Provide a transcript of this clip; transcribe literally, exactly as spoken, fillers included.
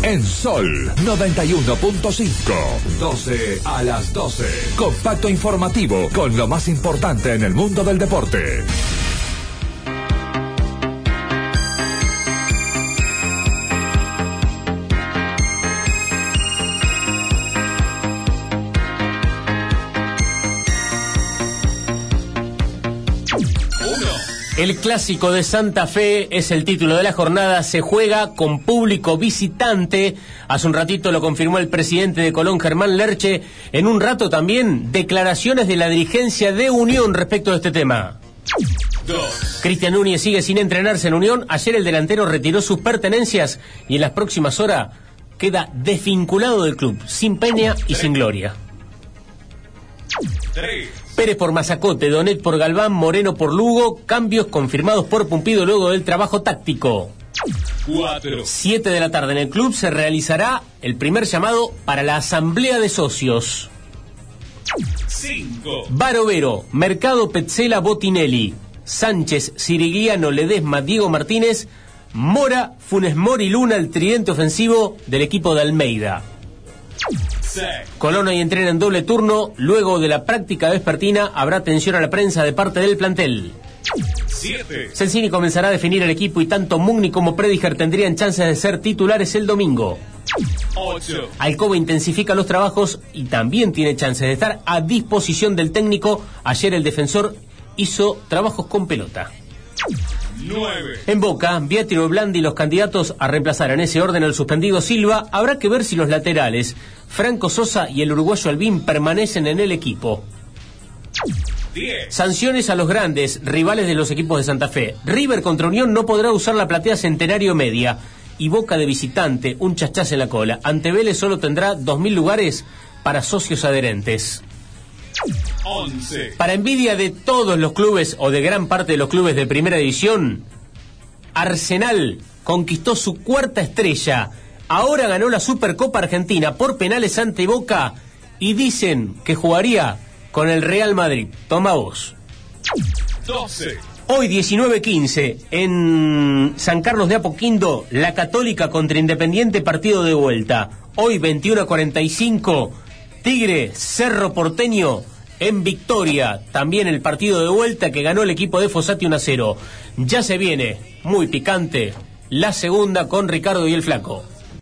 en Sol noventa y uno punto cinco. doce a las doce. Compacto informativo con lo más importante en el mundo del deporte. El clásico de Santa Fe es el título de la jornada, se juega con público visitante. Hace un ratito lo confirmó el presidente de Colón, Germán Lerche. En un rato también, declaraciones de la dirigencia de Unión respecto de este tema. Dos. Cristian Núñez sigue sin entrenarse en Unión. Ayer el delantero retiró sus pertenencias y en las próximas horas queda desvinculado del club, sin peña y sin gloria. Tres. Pérez por Mazacote, Donet por Galván, Moreno por Lugo, cambios confirmados por Pumpido luego del trabajo táctico. Cuatro. Siete de la tarde en el club se realizará el primer llamado para la asamblea de socios. Cinco. Barovero, Mercado, Petzela, Botinelli, Sánchez, Sirigliano, Ledesma, Diego Martínez, Mora, Funes Mori, Luna, el tridente ofensivo del equipo de Almeida. Colón hoy entrena en doble turno. Luego de la práctica vespertina habrá atención a la prensa de parte del plantel. Siete. Sensini comenzará a definir el equipo y tanto Mugni como Prediger tendrían chances de ser titulares el domingo. Ocho. Alcoba intensifica los trabajos y también tiene chances de estar a disposición del técnico. Ayer el defensor hizo trabajos con pelota. nueve. En Boca, Beatriz Blandi y los candidatos a reemplazar en ese orden al suspendido Silva. Habrá que ver si los laterales, Franco Sosa y el uruguayo Albín, permanecen en el equipo. diez. Sanciones a los grandes rivales de los equipos de Santa Fe. River contra Unión no podrá usar la platea Centenario Media. Y Boca de visitante, un chachás en la cola. Ante Vélez solo tendrá dos mil lugares para socios adherentes. once. Para envidia de todos los clubes o de gran parte de los clubes de primera división, Arsenal conquistó su cuarta estrella. Ahora ganó la Supercopa Argentina por penales ante Boca y dicen que jugaría con el Real Madrid. Toma vos. doce. Hoy diecinueve quince en San Carlos de Apoquindo, la Católica contra Independiente, partido de vuelta. Hoy veintiuno cuarenta y cinco, Tigre, Cerro Porteño en Victoria. También el partido de vuelta que ganó el equipo de Fossati uno a cero. Ya se viene, muy picante, la segunda con Ricardo y el Flaco.